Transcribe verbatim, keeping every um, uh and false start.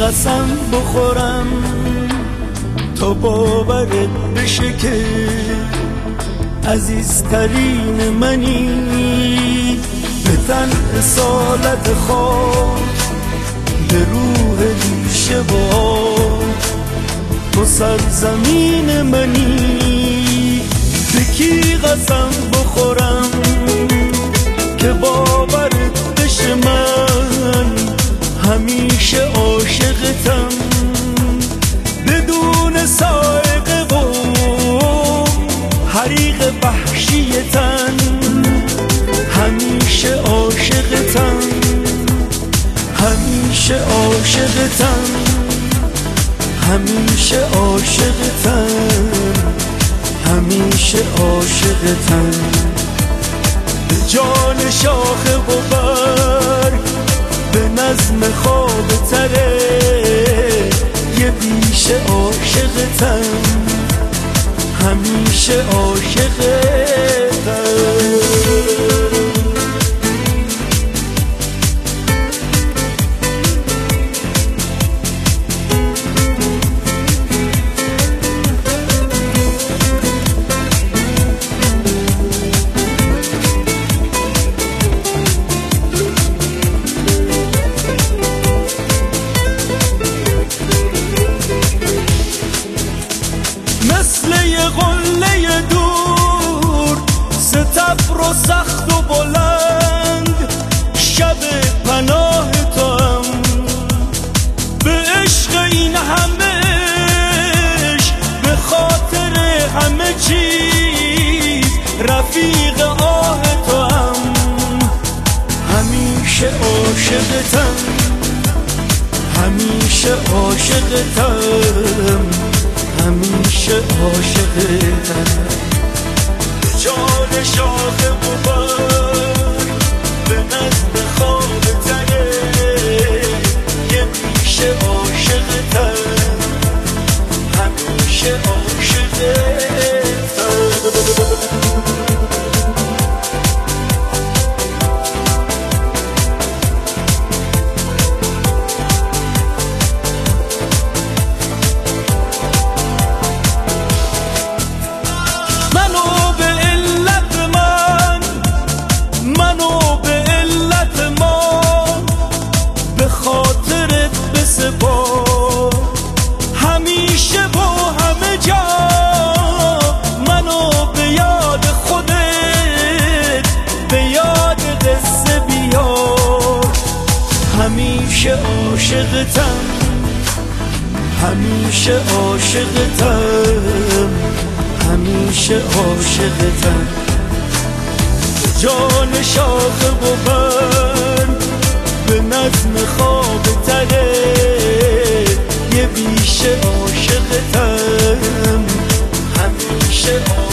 قسم بخورم تا باورت بشه که عزیزترین منی، به تن اصالت خاک، به روح ریشه با تو سرزمین منی. به کی قسم بخورم که باورت بشه من همیشه عاشقتم، بدون سائقه و حریق وحشیتن، همیشه عاشقتم، همیشه عاشقتم، همیشه عاشقتم، همیشه عاشقتم. به جان شاخه و برگ، به نظم خواب تره، یه بیشه عاشقتم، همیشه عاشقتم. مثل یه قله دور، ستبر و سخت و بلند، شب پناه تو هم، به عشق این همه عشق، به خاطر همه چیز، رفیق آه تو هم، همیشه عاشقتم، همیشه عاشقتم، همیشه عاشقتم. به جان شاخه و برگ، به نظم خواب تره، یه میشه عاشقتم، همیشه عاشقتم. همیشه با همه جا منو به یاد خودت، به یاد قصه بیار، همیشه عاشقتم، همیشه عاشقتم، همیشه عاشقتم. جان شاخه و برگ، به نظم خواب تره، یه بیشه عاشقتم، همیشه عاشقتم.